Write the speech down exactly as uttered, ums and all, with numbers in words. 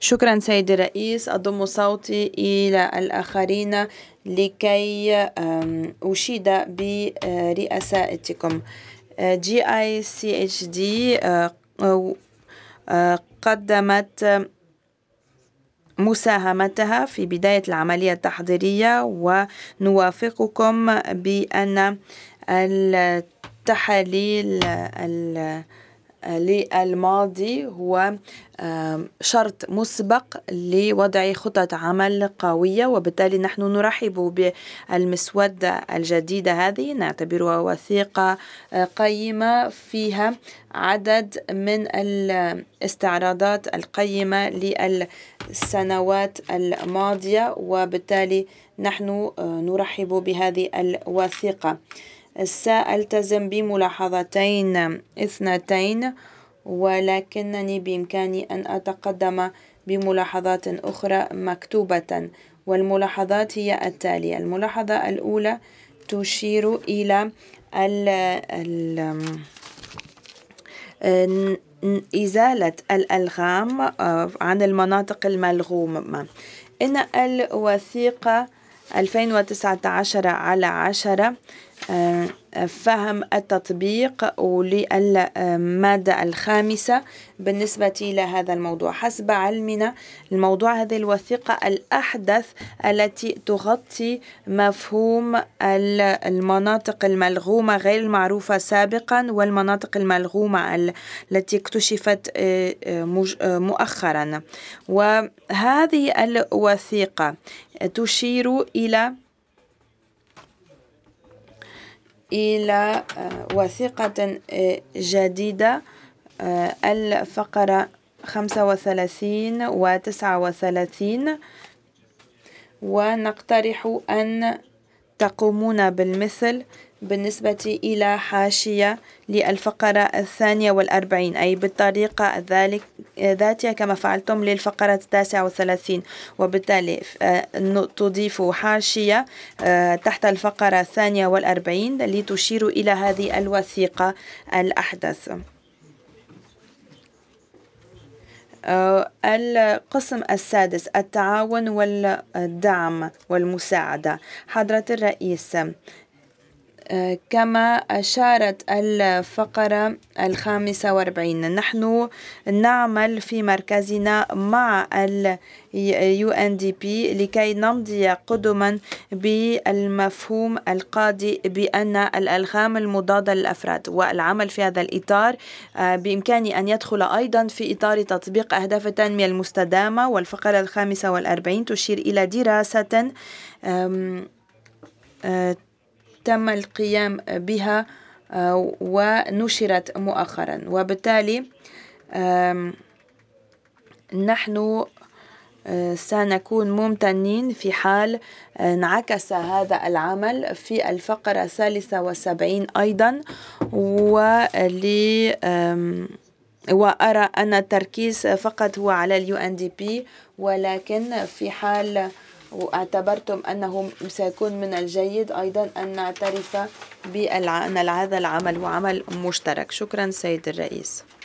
شكرا سيدي الرئيس. أضم صوتي إلى الآخرين لكي أشيد برئاستكم. جي آي سي إتش دي قدمت مساهمتها في بداية العملية التحضيرية، ونوافقكم بأن التحاليل للماضي هو شرط مسبق لوضع خطط عمل قوية، وبالتالي نحن نرحب بالمسودة الجديدة هذه، نعتبرها وثيقة قيمة فيها عدد من الاستعراضات القيمة للسنوات الماضية، وبالتالي نحن نرحب بهذه الوثيقة. سألتزم بملاحظتين اثنتين، ولكنني بإمكاني أن أتقدم بملاحظات أخرى مكتوبة، والملاحظات هي التالية. الملاحظة الأولى تشير إلى ال ال إزالة الألغام عن المناطق الملغومة. إن الوثيقة ألفين وتسعة عشر على عشرة فهم التطبيق للمادة الخامسة بالنسبة إلى هذا الموضوع. حسب علمنا الموضوع هذه الوثيقة الأحدث التي تغطي مفهوم المناطق الملغومة غير المعروفة سابقا، والمناطق الملغومة التي اكتشفت مؤخرا. وهذه الوثيقة تشير إلى إلى وثيقة جديدة، الفقرة خمسة وثلاثين وتسعة وثلاثين، ونقترح أن تقومون بالمثل بالنسبة إلى حاشية للفقرة الثانية والأربعين، أي بالطريقة ذلك ذاتها كما فعلتم للفقرة التاسعة والثلاثين، وبالتالي تضيف حاشية تحت الفقرة الثانية والأربعين لتشير إلى هذه الوثيقة الأحدث. القسم السادس، التعاون والدعم والمساعدة. حضرة الرئيس، كما أشارت الفقرة الخامسة والأربعين، نحن نعمل في مركزنا مع ال يو إن دي بي لكي نمضي قدما بالمفهوم القاضي بأن الألغام المضادة للأفراد والعمل في هذا الإطار بإمكانه أن يدخل أيضا في إطار تطبيق أهداف التنمية المستدامة. والفقرة الخامسة والأربعين تشير إلى دراسة تم القيام بها ونشرت مؤخرا، وبالتالي نحن سنكون ممتنين في حال انعكس هذا العمل في الفقرة الثالثة والسبعين أيضا. ولي وأرى أن التركيز فقط هو على اليو إن دي بي، ولكن في حال واعتبرتم أنه سيكون من الجيد أيضا أن نعترف بأن هذا العمل هو عمل مشترك. شكرا سيد الرئيس.